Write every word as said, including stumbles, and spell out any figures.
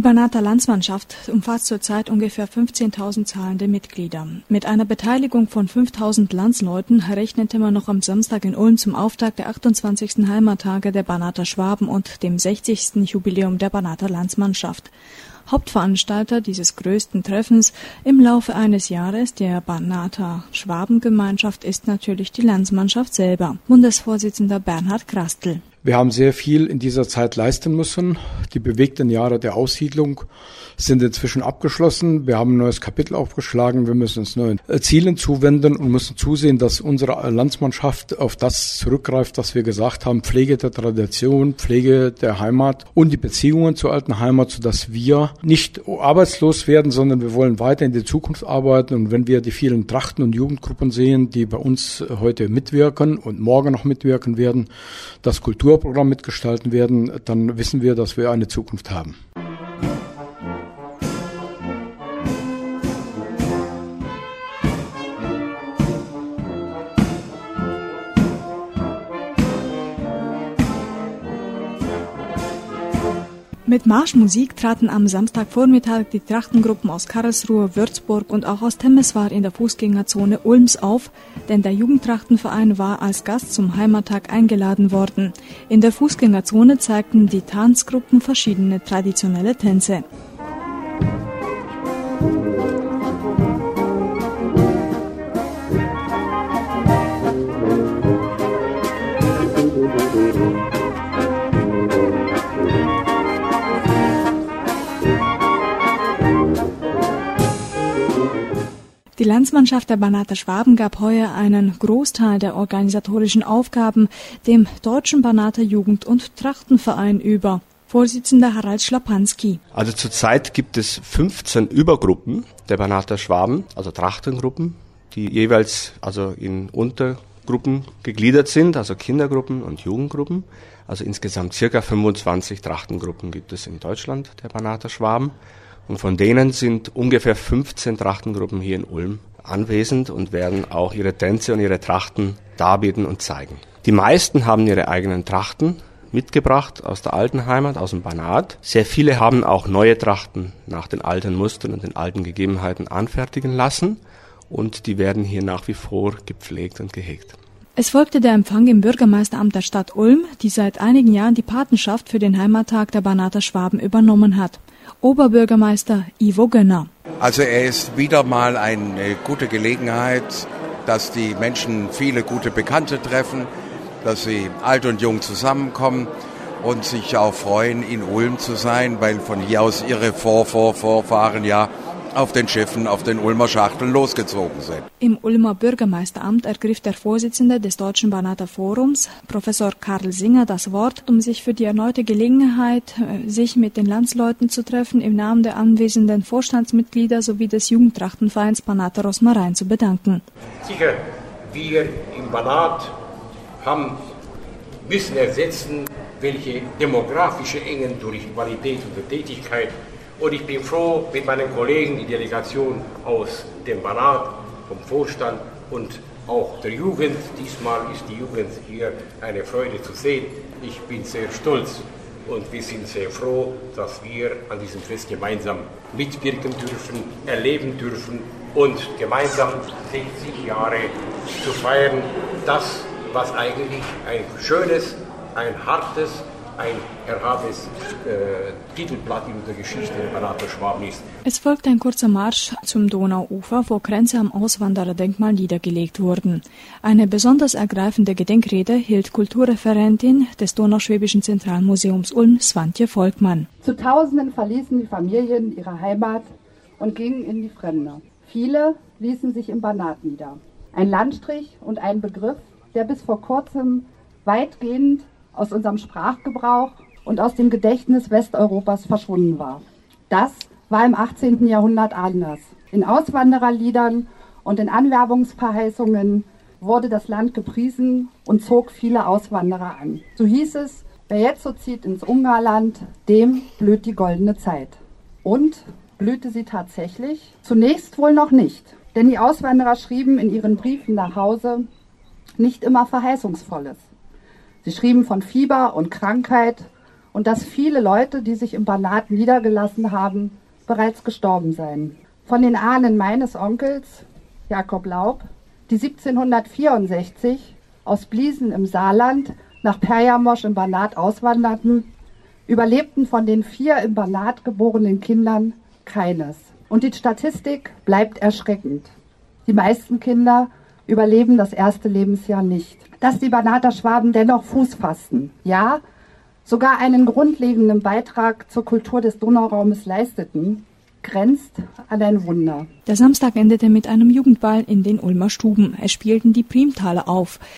Die Banater Landsmannschaft umfasst zurzeit ungefähr fünfzehntausend zahlende Mitglieder. Mit einer Beteiligung von fünftausend Landsleuten rechnete man noch am Samstag in Ulm zum Auftakt der achtundzwanzigsten Heimattage der Banater Schwaben und dem sechzigsten Jubiläum der Banater Landsmannschaft. Hauptveranstalter dieses größten Treffens im Laufe eines Jahres der Banater Schwabengemeinschaft ist natürlich die Landsmannschaft selber. Bundesvorsitzender Bernhard Krastl. Wir haben sehr viel in dieser Zeit leisten müssen. Die bewegten Jahre der Aussiedlung sind inzwischen abgeschlossen. Wir haben ein neues Kapitel aufgeschlagen. Wir müssen uns neuen Zielen zuwenden und müssen zusehen, dass unsere Landsmannschaft auf das zurückgreift, was wir gesagt haben. Pflege der Tradition, Pflege der Heimat und die Beziehungen zur alten Heimat, sodass wir nicht arbeitslos werden, sondern wir wollen weiter in die Zukunft arbeiten. Und wenn wir die vielen Trachten- und Jugendgruppen sehen, die bei uns heute mitwirken und morgen noch mitwirken werden, das Kulturprogramm mitgestalten werden, dann wissen wir, dass wir eine Zukunft haben. Mit Marschmusik traten am Samstagvormittag die Trachtengruppen aus Karlsruhe, Würzburg und auch aus Temeswar in der Fußgängerzone Ulms auf, denn der Jugendtrachtenverein war als Gast zum Heimattag eingeladen worden. In der Fußgängerzone zeigten die Tanzgruppen verschiedene traditionelle Tänze. Die Landsmannschaft der Banater Schwaben gab heuer einen Großteil der organisatorischen Aufgaben dem Deutschen Banater Jugend- und Trachtenverein über. Vorsitzender Harald Schlapanski. Also zurzeit gibt es fünfzehn Übergruppen der Banater Schwaben, also Trachtengruppen, die jeweils also in Untergruppen gegliedert sind, also Kindergruppen und Jugendgruppen. Also insgesamt circa fünfundzwanzig Trachtengruppen gibt es in Deutschland der Banater Schwaben. Und von denen sind ungefähr fünfzehn Trachtengruppen hier in Ulm anwesend und werden auch ihre Tänze und ihre Trachten darbieten und zeigen. Die meisten haben ihre eigenen Trachten mitgebracht aus der alten Heimat, aus dem Banat. Sehr viele haben auch neue Trachten nach den alten Mustern und den alten Gegebenheiten anfertigen lassen und die werden hier nach wie vor gepflegt und gehegt. Es folgte der Empfang im Bürgermeisteramt der Stadt Ulm, die seit einigen Jahren die Patenschaft für den Heimattag der Banater Schwaben übernommen hat. Oberbürgermeister Ivo Gönner. Also er ist wieder mal eine gute Gelegenheit, dass die Menschen viele gute Bekannte treffen, dass sie alt und jung zusammenkommen und sich auch freuen, in Ulm zu sein, weil von hier aus ihre Vor, Vor, Vorfahren ja auf den Schiffen, auf den Ulmer Schachteln losgezogen sind. Im Ulmer Bürgermeisteramt ergriff der Vorsitzende des Deutschen Banater Forums, Professor Karl Singer, das Wort, um sich für die erneute Gelegenheit, sich mit den Landsleuten zu treffen, im Namen der anwesenden Vorstandsmitglieder sowie des Jugendtrachtenvereins Banater Rosmarin zu bedanken. Sicher, wir im Banat haben, müssen ersetzen, welche demografische Engen durch Qualität und der Tätigkeit. Und ich bin froh mit meinen Kollegen, die Delegation aus dem Banat, vom Vorstand und auch der Jugend. Diesmal ist die Jugend hier eine Freude zu sehen. Ich bin sehr stolz und wir sind sehr froh, dass wir an diesem Fest gemeinsam mitwirken dürfen, erleben dürfen und gemeinsam sechzig Jahre zu feiern. Das, was eigentlich ein schönes, ein hartes, ein erhabenes äh, Titelblatt in der Geschichte der Banater Schwaben ist. Es folgte ein kurzer Marsch zum Donauufer, wo Kränze am Auswandererdenkmal niedergelegt wurden. Eine besonders ergreifende Gedenkrede hielt Kulturreferentin des Donauschwäbischen Zentralmuseums Ulm, Swantje Volkmann. Zu Tausenden verließen die Familien ihre Heimat und gingen in die Fremde. Viele ließen sich im Banat nieder. Ein Landstrich und ein Begriff, der bis vor kurzem weitgehend aus unserem Sprachgebrauch und aus dem Gedächtnis Westeuropas verschwunden war. Das war im achtzehnten Jahrhundert anders. In Auswandererliedern und in Anwerbungsverheißungen wurde das Land gepriesen und zog viele Auswanderer an. So hieß es, wer jetzt so zieht ins Ungarland, dem blüht die goldene Zeit. Und blühte sie tatsächlich? Zunächst wohl noch nicht, denn die Auswanderer schrieben in ihren Briefen nach Hause nicht immer Verheißungsvolles. Sie schrieben von Fieber und Krankheit und dass viele Leute, die sich im Banat niedergelassen haben, bereits gestorben seien. Von den Ahnen meines Onkels, Jakob Laub, die siebzehnhundertvierundsechzig aus Bliesen im Saarland nach Perjamosch im Banat auswanderten, überlebten von den vier im Banat geborenen Kindern keines. Und die Statistik bleibt erschreckend. Die meisten Kinder überleben das erste Lebensjahr nicht. Dass die Banater Schwaben dennoch Fuß fassten, ja, sogar einen grundlegenden Beitrag zur Kultur des Donauraumes leisteten, grenzt an ein Wunder. Der Samstag endete mit einem Jugendball in den Ulmer Stuben. Es spielten die Primtaler auf.